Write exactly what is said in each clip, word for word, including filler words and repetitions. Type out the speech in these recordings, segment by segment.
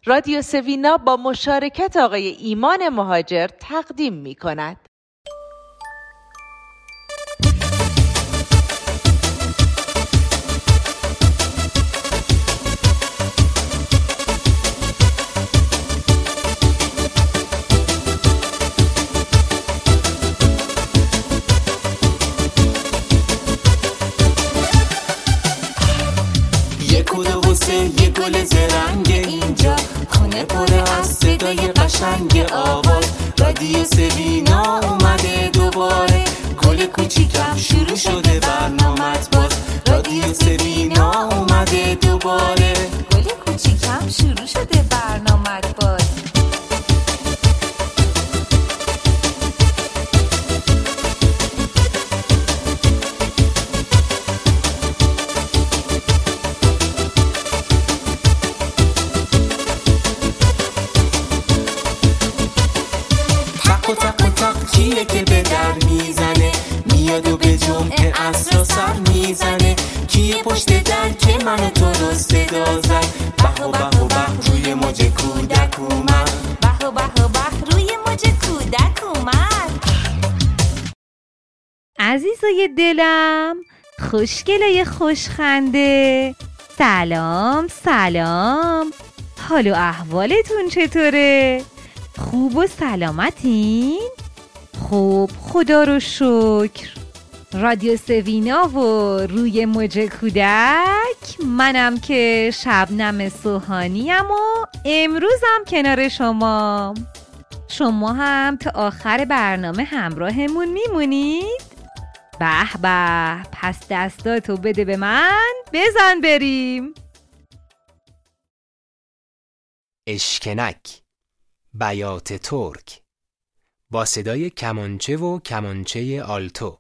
رادیو سوینا با مشارکت آقای ایمان مهاجر تقدیم می کند. یه گل زرنگ اینجا، خونه پر از صدای قشنگ آواز. رادیو سوینا اومده دوباره، گل کوچیکم شروع شده برنامت باز. رادیو سوینا اومده دوباره، گل کوچیکم شروع شده برنامت باز. کیه که به در میزنه، میاد و به جمعه عصر سر میزنه. کیه پشت در که منو تو رو صدا زد. به و به و به روی موج کودک اومد. به و به و به روی موج کودک اومد. عزیزای دلم، خوشگلای خوشخنده، سلام سلام. حال و احوالتون چطوره؟ خوب و سلامتین؟ خوب، خدا رو شکر. رادیو سوینا و روی موج کودک، منم که شبنم سوهانیم و امروزم کنار شما. شما هم تا آخر برنامه همراهمون میمونید؟ به به، پس دستاتو بده به من، بزن بریم. اشکنک، بیات ترک، با صدای کمانچه و کمانچه آلتو.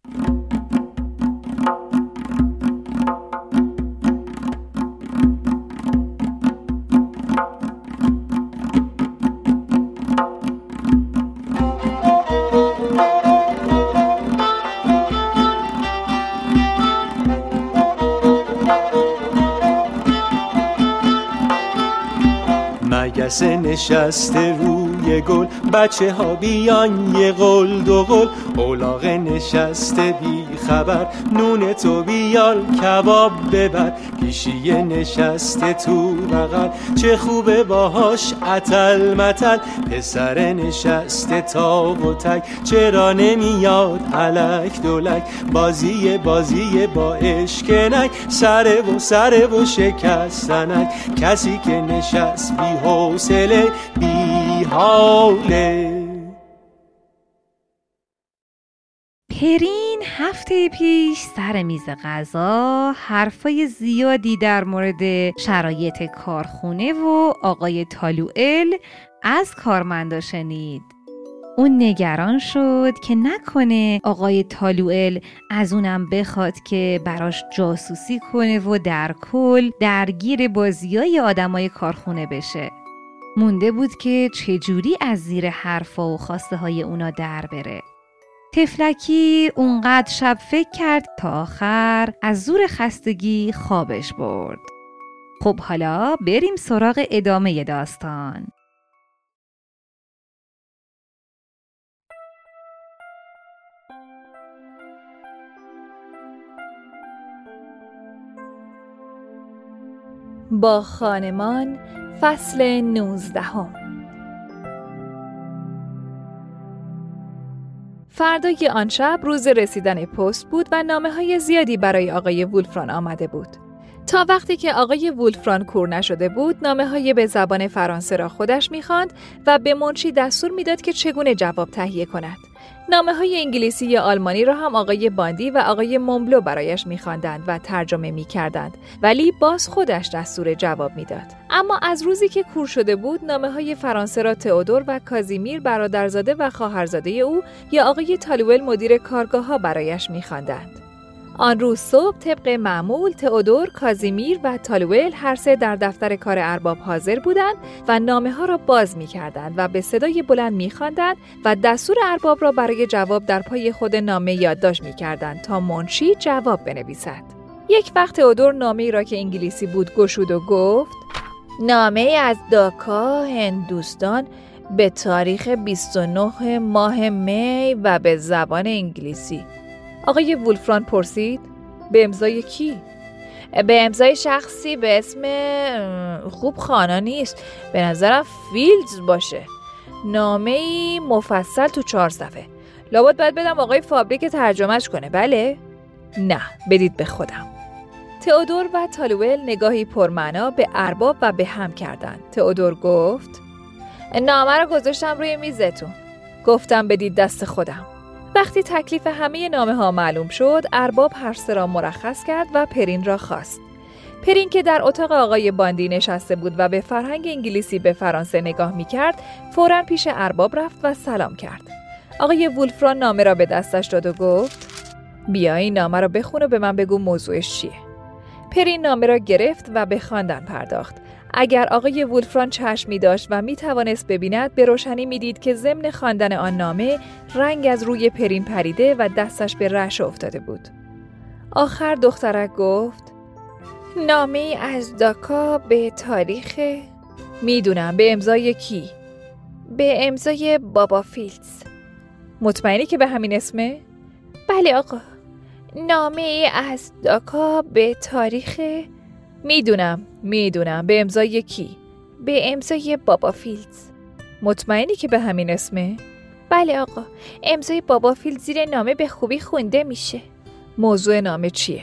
مگسه نشسته روی گل، بچه ها بیان یه قل دو قل. اولاغه نشسته بی خبر، نون تو بیال کباب ببر. پیشیه نشسته تو بغل، چه خوبه باهاش اتل متل. پسر نشسته تاق و تک، چرا نمیاد الک دولک. بازی بازی با اشکنک، سره و سره و شکستنک. کسی که نشست بی حوصله بی حاله. پرین هفته پیش سر میز غذا حرفای زیادی در مورد شرایط کارخونه و آقای تالوئل از کارمندا شنید. اون نگران شد که نکنه آقای تالوئل از اونم بخواد که براش جاسوسی کنه و در کل درگیر بازیای آدمای کارخونه بشه. مونده بود که چجوری از زیر حرفا و خواسته های اونا در بره. تفلکی اونقدر شب فکر کرد تا آخر از زور خستگی خوابش برد. خب حالا بریم سراغ ادامه داستان. با خانمان، فصل نوزدهم. فردای آن شب روز رسیدن پست بود و نامه‌های زیادی برای آقای وولفران آمده بود. تا وقتی که آقای وولفران کور نشده بود، نامه‌های به زبان فرانسه را خودش می‌خواند و به منشی دستور می‌داد که چگونه جواب تهیه کند. نامه‌های انگلیسی یا آلمانی را هم آقای باندی و آقای مونبلو برایش می‌خواندند و ترجمه می‌کردند، ولی باز خودش دستور جواب می‌داد. اما از روزی که کور شده بود، نامه‌های فرانسه را تئودور و کازیمیر برادرزاده و خواهرزاده او یا آقای تالوئل مدیر کارگاه‌ها برایش می‌خواندند. آن روز صبح طبق معمول تئودور، کازیمیر و تالوئل هر سه در دفتر کار ارباب حاضر بودند و نامه‌ها را باز می‌کردند و به صدای بلند می‌خواندند و دستور ارباب را برای جواب در پای خود نامه یادداشت می‌کردند تا منشی جواب بنویسد. یک وقت تئودور نامه‌ای را که انگلیسی بود گشود و گفت: نامه از داکا هندوستان به تاریخ بیست و نه ماه می و به زبان انگلیسی. آقای وولفران پرسید به امضای کی؟ به امضای شخصی به اسم خوب خوانا نیست، به نظرم فیلدز باشه. نامه‌ای مفصل تو چهار صفحه. لابد باید بدم آقای فابریک ترجمهش کنه. بله؟ نه، بدید به خودم. تئودور و تالوئل نگاهی پرمعنا به ارباب و به هم کردند. تئودور گفت نامه رو گذاشتم روی میزتون. گفتم بدید دست خودم. وقتی تکلیف همه نامه ها معلوم شد، ارباب هر سه را مرخص کرد و پرین را خواست. پرین که در اتاق آقای باندی نشسته بود و به فرهنگ انگلیسی به فرانسه نگاه می کرد، فوراً پیش ارباب رفت و سلام کرد. آقای وولفران نامه را به دستش داد و گفت بیا این نامه را بخون و به من بگو موضوعش چیه. پرین نامه را گرفت و به خواندن پرداخت. اگر آقای وولفران چشمی داشت و می توانست ببیند، به روشنی می دید که ضمن خواندن آن نامه رنگ از روی پرین پریده و دستش به رعشه افتاده بود. آخر دخترک گفت نامه از داکا به تاریخ میدونم. به امضای کی؟ به امضای بابا فیلدز. مطمئنی که به همین اسمه؟ بله آقا. نامه از داکا به تاریخ میدونم میدونم به امضای کی؟ به امضای بابا فیلدز. مطمئنی که به همین اسمه؟ بله آقا. امضای بابا فیلدز زیر نامه به خوبی خونده میشه. موضوع نامه چیه؟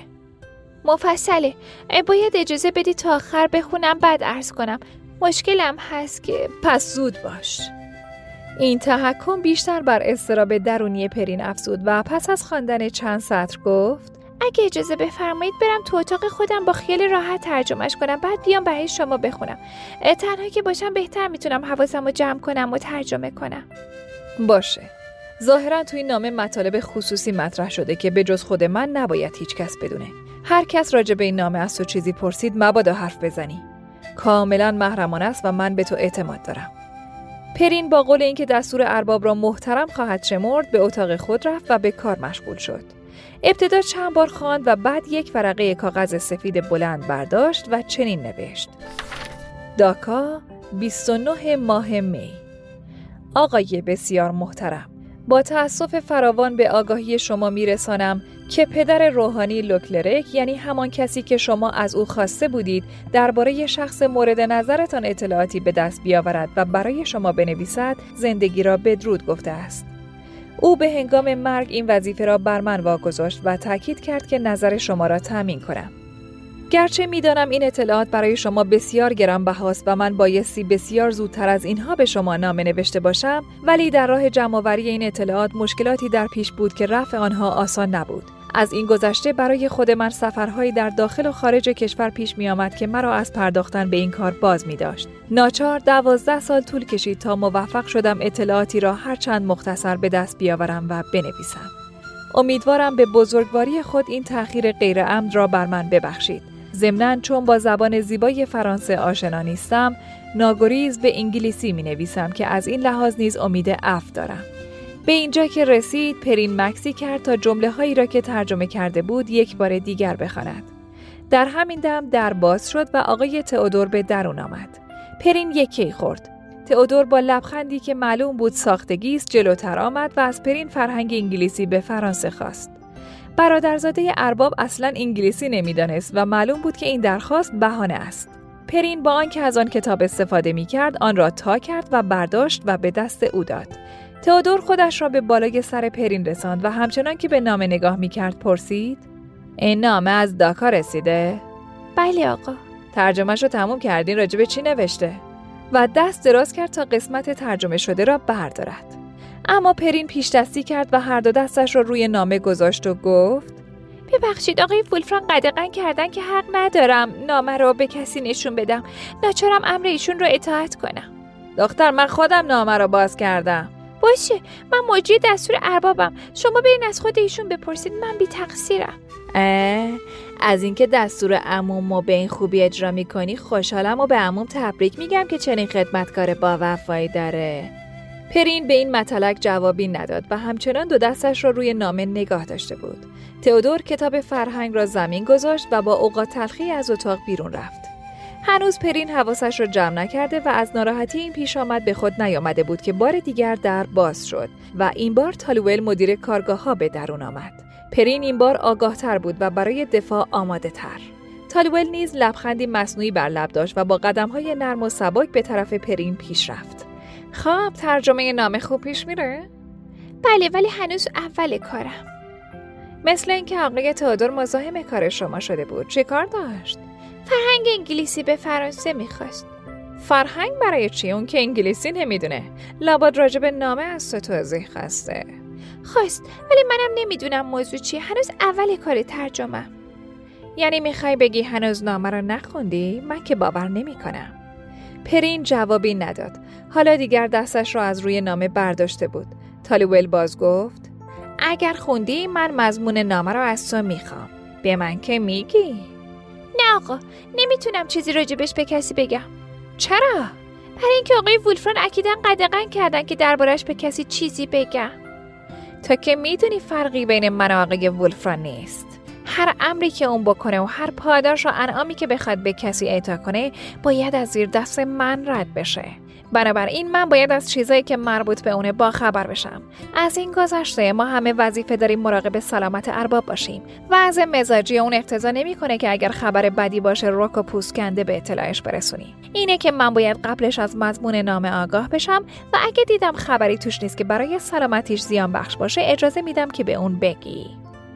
مفصله. باید اجازه بدی تا آخر بخونم بعد عرض کنم. مشکلم هست که پس زود باش. این تحکم بیشتر بر اضطراب درونی پرین افزود و پس از خواندن چند سطر گفت اگه اجازه بفرمایید برم تو اتاق خودم با خیال راحت ترجمهش کنم، بعد بیام برای شما بخونم. تنها که باشم بهتر میتونم حواسم رو جمع کنم و ترجمه کنم. باشه. ظاهرا تو این نامه مطالب خصوصی مطرح شده که به جز خود من نباید هیچ کس بدونه. هر کس راجع به این نامه از تو چیزی پرسید مبادا حرف بزنی. کاملا محرمانه است و من به تو اعتماد دارم. پرین با قول اینکه دستور ارباب را محترم خواهد شمرد به اتاق خود رفت و به کار مشغول شد. ابتدا چند بار خواند و بعد یک ورقه کاغذ سفید بلند برداشت و چنین نوشت: داکا، بیست و نه ماه می. آقای بسیار محترم، با تأسف فراوان به آگاهی شما میرسانم که پدر روحانی لوکلرک، یعنی همان کسی که شما از او خواسته بودید درباره شخص مورد نظرتان اطلاعاتی به دست بیاورد و برای شما بنویسد، زندگی را بدرود گفته است. او به هنگام مرگ این وظیفه را بر من واگذاشت و تاکید کرد که نظر شما را تامین کنم. گرچه میدانم این اطلاعات برای شما بسیار گرانبهاست و من بایستی بسیار زودتر از اینها به شما نامه نوشته باشم، ولی در راه جمع‌آوری این اطلاعات مشکلاتی در پیش بود که رفع آنها آسان نبود. از این گذشته برای خود من سفرهایی در داخل و خارج کشور پیش می آمد که مرا از پرداختن به این کار باز می داشت. ناچار دوازده سال طول کشید تا موفق شدم اطلاعاتی را هر چند مختصر به دست بیاورم و بنویسم. امیدوارم به بزرگواری خود این تأخیر غیر عمد را بر من ببخشید. ضمناً چون با زبان زیبای فرانسه آشنا نیستم، ناگریز به انگلیسی می نویسم که از این لحاظ نیز امید عفو دارم. به اینجا که رسید، پرین مکسی کرد تا جمله هایی را که ترجمه کرده بود یک بار دیگر بخواند. در همین دم در باز شد و آقای تئودور به درون آمد. پرین یکی خورد. تئودور با لبخندی که معلوم بود ساختگی است جلوتر آمد و از پرین فرهنگ انگلیسی به فرانسه خواست. برادرزاده ارباب اصلاً انگلیسی نمیدانست و معلوم بود که این درخواست بهانه است. پرین با آنکه از آن کتاب استفاده می‌کرد، آن را تا کرد و برداشت و به دست او داد. تئودور خودش را به بالای سر پرین رساند و همچنان که به نامه نگاه می‌کرد پرسید: این نامه از داکا رسیده؟ بله آقا. ترجمه‌اش رو تموم کردین؟ راجع به چی نوشته؟ و دست دراز کرد تا قسمت ترجمه شده را بردارد. اما پرین پیش دستی کرد و هر دو دستش را روی نامه گذاشت و گفت: ببخشید آقای وولفران قدغن کردن که حق ندارم نامه را به کسی نشون بدم. ناچارم امر ایشون را اطاعت کنم. دختر، من خودم نامه را باز کردم. باشه، من مجری دستور اربابم. شما برین از خود ایشون بپرسید، من بی تقصیرم. اه، از اینکه دستور عمومو به این خوبی اجرا میکنی خوشحالم و به عموم تبریک میگم که چنین خدمتکار با وفایی داره. پرین به این مطلق جوابی نداد و همچنان دو دستش را روی نامه نگاه داشته بود. تئودور کتاب فرهنگ را زمین گذاشت و با اوقات تلخی از اتاق بیرون رفت. هنوز پرین حواسش رو جمع نکرده و از ناراحتی این پیش آمد به خود نیامده بود که بار دیگر در باز شد و این بار تالوئل مدیر کارگاه ها به درون آمد. پرین این بار آگاه تر بود و برای دفاع آماده تر. تالوئل نیز لبخندی مصنوعی بر لب داشت و با قدم‌های نرم و سبک به طرف پرین پیش رفت. خب ترجمه نامه خوب پیش میره؟ بله، ولی هنوز اول کارم. مثل اینکه آقای تئودور مزاحم کار شما شده بود. چه کار داشت؟ فرهنگ انگلیسی به فرانسه میخواست. فرهنگ برای چی؟ اون که انگلیسی نمیدونه. لابد راجب نامه از تو توضیح خواسته. خواست، ولی منم نمیدونم موضوع چیه. هنوز اول کار ترجمه. یعنی میخوای بگی هنوز نامه رو نخوندی؟ من که باور نمیکنم. پرین جوابی نداد. حالا دیگر دستش رو از روی نامه برداشته بود. تالوئل باز گفت: اگر خوندی من مضمون نامه رو از تو میخوام. به من که میگی؟ نه آقا، نمیتونم چیزی راجبش به کسی بگم. چرا؟ برای اینکه آقای وولفران اکیداً قدغن کردن که دربارش به کسی چیزی بگم. تا که میدونی فرقی بین من و آقای وولفران نیست. هر امری که اون بکنه و هر پاداش و انعامی که بخواد به کسی اعطا کنه باید از زیر دست من رد بشه. بنابراین من باید از چیزایی که مربوط به اونه با خبر بشم. از این گذشته ما همه وظیفه داریم مراقب سلامت ارباب باشیم. وضع مزاجی اون اقتضا نمیکنه که اگر خبر بدی باشه رک و پوست کنده به اطلاعش برسونی. اینه که من باید قبلش از مضمون نامه آگاه بشم و اگه دیدم خبری توش نیست که برای سلامتیش زیان بخش باشه اجازه میدم که به اون بگی.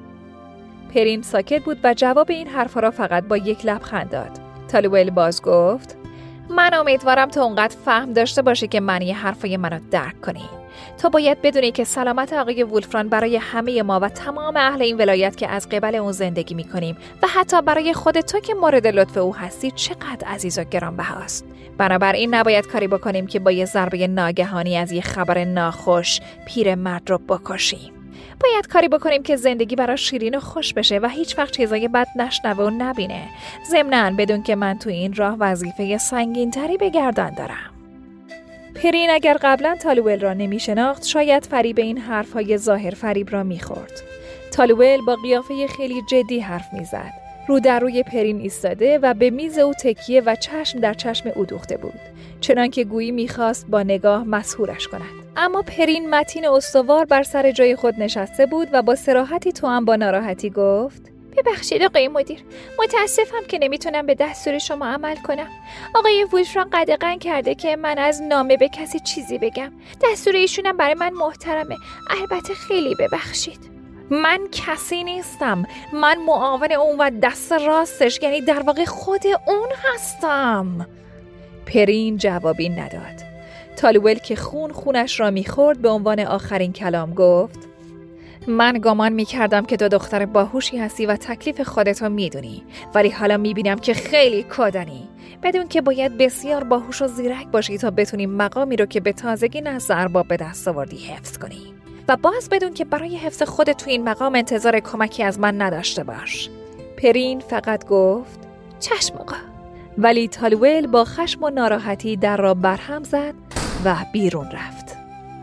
پرین ساکت بود و جواب این حرفا را فقط با یک لبخند داد. تالوئل باز گفت: من امیدوارم تو اونقدر فهم داشته باشی که معنی حرفای منو درک کنی. تو باید بدونی که سلامت آقای وولفران برای همه ما و تمام اهل این ولایت که از قبل اون زندگی میکنیم و حتی برای خود تو که مورد لطف او هستی چقدر عزیز و گرانبهاست. بنابراین نباید کاری بکنیم که با یه ضربه ناگهانی از یه خبر ناخوش پیرمرد رو بکشیم. باید کاری بکنیم که زندگی براش شیرین و خوش بشه و هیچ وقت چیزای بد نشنوه و نبینه. ضمناً بدون که من تو این راه وظیفه سنگین‌تری به گردن دارم. پرین اگر قبلا تالوئل را نمی شناخت شاید فریب این حرفهای ظاهر فریب را می خورد. تالوئل با قیافه خیلی جدی حرف می زد. رو در روی پرین ایستاده و به میز او تکیه و چشم در چشم او دوخته بود. چنان که گویی میخواست با نگاه مسحورش کند. اما پرین متین استوار بر سر جای خود نشسته بود و با صراحتی تو هم با ناراحتی گفت: ببخشید آقای مدیر، متاسفم که نمیتونم به دستور شما عمل کنم. آقای وولفران قدغن کرده که من از نامه به کسی چیزی بگم. دستور ایشونم برای من محترمه. البته خیلی ببخشید. من کسی نیستم. من معاون اون و دست راستش، یعنی در واقع خود اون هستم. پرین جوابی نداد. تالوئل که خون خونش را میخورد به عنوان آخرین کلام گفت: من گمان میکردم که تو دختر باهوشی هستی و تکلیف خودتو میدونی، ولی حالا میبینم که خیلی کودنی. بدون که باید بسیار باهوش و زیرک باشی تا بتونی مقامی رو که به تازگی نزد ارباب به دست آوردی حفظ کنی. و باز بدون که برای حفظ خودت تو این مقام انتظار کمکی از من نداشته باش. پرین فقط گفت: چشم آقا. ولی تالوئل با خشم و ناراحتی در را برهم زد و بیرون رفت.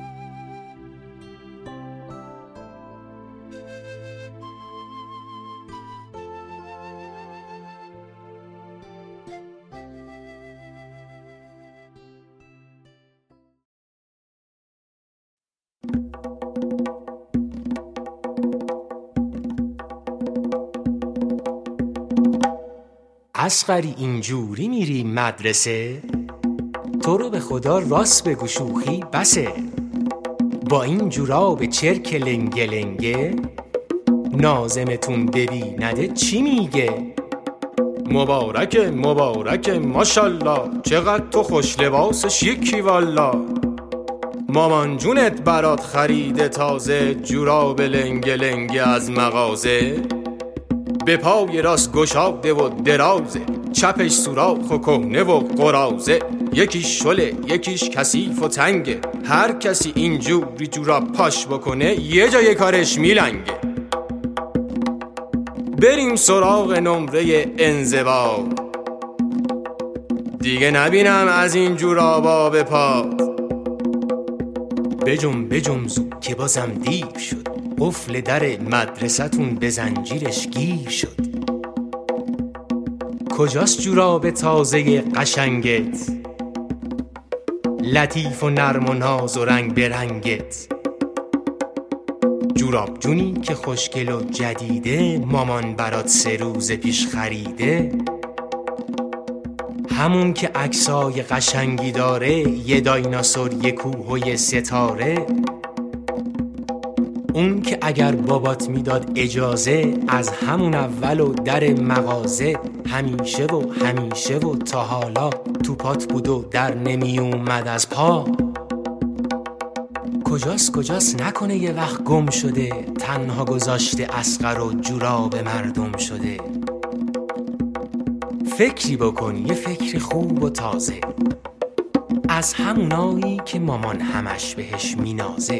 اصغری اینجوری میری مدرسه؟ تو رو به خدا راست بگو شوخی بسه. با این جوراب چرک لنگه لنگه نازمتون ببینده چی میگه؟ مبارک مبارک ماشالله، چقدر تو خوش لباس شیکی والا. مامان جونت برات خریده تازه جوراب لنگه لنگه از مغازه. به پای راست گشاده و درازه، چپش سوراخ و کهنه و قرازه. یکیش شله یکیش کثیف و تنگه، هر کسی اینجوری جوراب پاش بکنه یه جای کارش میلنگه. بریم سراغ نمره انزوا، دیگه نبینم از این جورابا به پا. بجم بجم زود که بازم دیر شد، قفل در مدرسه‌تون به زنجیرش گیر شد. کجاست جوراب تازه قشنگت؟ لطیف و نرم و ناز و رنگ برنگت. جوراب جونی که خوشگل و جدیده، مامان برات سه روز پیش خریده. همون که عکسای قشنگی داره، یه دایناسور، یه کوه و یه ستاره. اون که اگر بابات میداد اجازه، از همون اول و در مغازه، همیشه و همیشه و تا حالا تو پات بود و در نمی اومد از پا. کجاست کجاست نکنه یه وقت گم شده، تنها گذاشته اصغر و جوراب مردم شده. فکری بکن، یه فکر خوب و تازه، از همونایی که مامان همش بهش مینازه.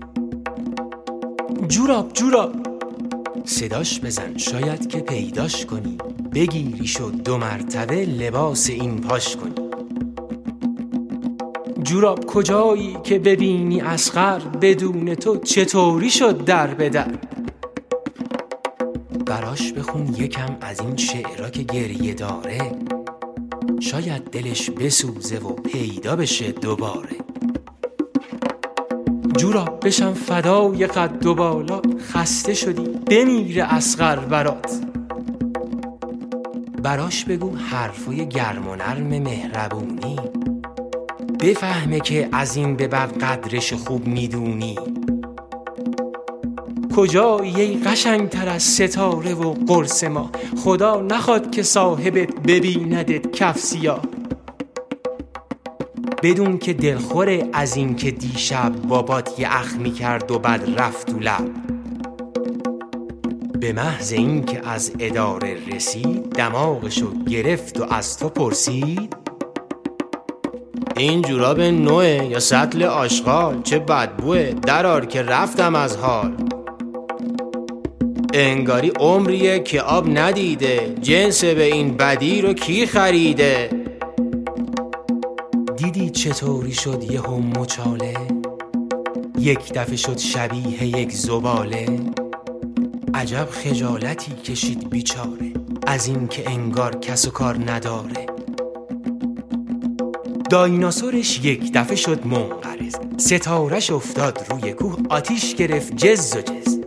جوراب جوراب صداش بزن، شاید که پیداش کنی، بگیری شد دو مرتبه لباس این پاش کنی. جوراب کجایی که ببینی اصغر، بدون تو چطوری شد در به در. براش بخون یکم از این شعرها که گریه داره، شاید دلش بسوزه و پیدا بشه دوباره. جوراب بشم فدای قد و بالا، خسته شدی بمیره اصغر برات. براش بگو حرفای گرم و نرم مهربونی، بفهمه که از این به بعد قدرش خوب میدونی. کجایی ای قشنگ تر از ستاره و قرص ما، خدا نخواد که صاحبت ببیندت کف سیاه. بدون که دلخوره از این که دیشب بابات یه اخ میکرد و بعد رفت و لب. به محض این که از اداره رسید، دماغشو گرفت و از تو پرسید این جوراب نوه یا سطل آشغال؟ چه بدبوه، درار که رفتم از حال. انگاری عمریه که آب ندیده، جنس به این بدی رو کی خریده؟ دیدی چطوری شد یه هم مچاله، یک دفعه شد شبیه یک زباله. عجب خجالتی کشید بیچاره، از این که انگار کس و کار نداره. دایناسورش یک دفعه شد منقرض، ستارش افتاد روی کوه، آتیش گرفت جز و جز.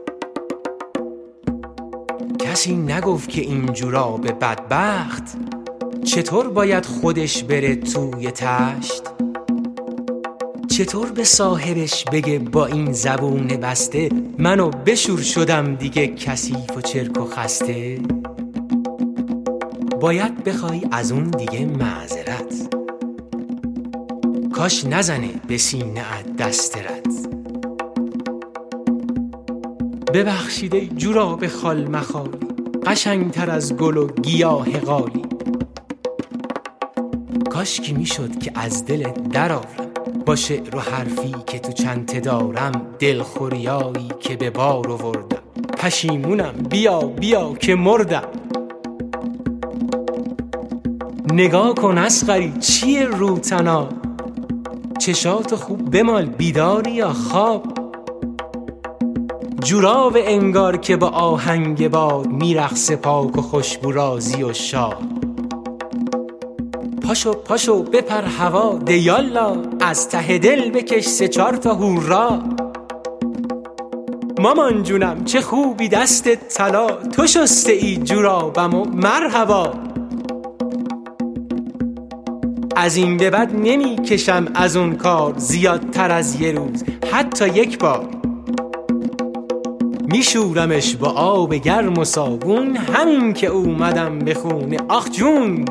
کسی نگفت که این جوراب بدبخت، چطور باید خودش بره توی تشت؟ چطور به صاحبش بگه با این زبون بسته، منو بشور شدم دیگه کثیف و چرک و خسته؟ باید بخوای از اون دیگه معذرت، کاش نزنه به سینه ات دست رد. ببخشید ای جوراب خال مخالی، قشنگ تر از گل و گیاه قالی. کاش کی میشد که از دل درارم، با شعر و حرفی که تو چنته دارم. دلخوریایی که به بار آوردم، پشیمونم بیا بیا که مردم. نگاه کن اصغری چیه روتنا، چشاتو خوب بمال بیداری یا خواب. جوراب انگار که با آهنگ باد، میرقصه پاک و خوشبو رازی و شاد. پاشو پاشو بپر هوا ده یالا، از ته دل بکش سه چار تا هورا. مامان جونم چه خوبی دستت طلا، تو شسته ای جورابم و مرحبا. از این به بعد نمی کشم از اون کار، زیادتر از یه روز حتی یک بار. میشورمش با آب گرم و صابون، همین که اومدم به خونه آخ جون.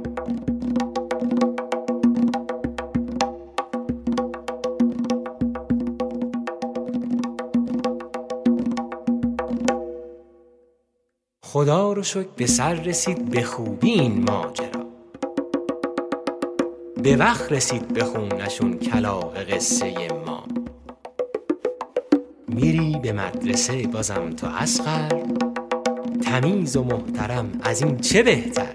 خدا رو شکر به سر رسید به خوبی این ماجرا، به وقت رسید به خونشون کلاغ قصه ما. میری به مدرسه بازم تو اصغر، تمیز و محترم از این چه بهتر.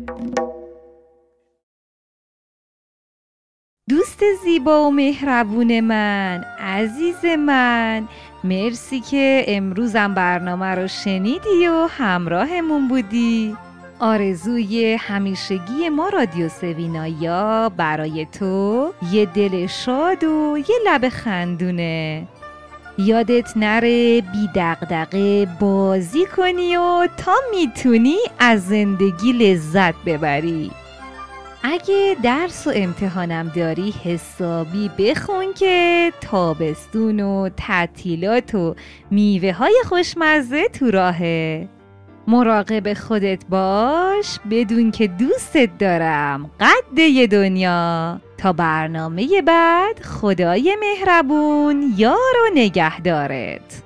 دوست زیبا و مهربون من، عزیز من، مرسی که امروزم برنامه رو شنیدی و همراهمون بودی. آرزوی همیشگی ما رادیو سوینایا برای تو یه دل شاد و یه لب خندونه. یادت نره بی دغدغه بازی کنی و تا میتونی از زندگی لذت ببری. اگه درس و امتحانم داری حسابی بخون که تابستون و تعطیلات و میوه های خوشمزه تو راهه. مراقب خودت باش، بدون که دوستت دارم قد یه دنیا. تا برنامه بعد، خدای مهربون یار و نگهدارت.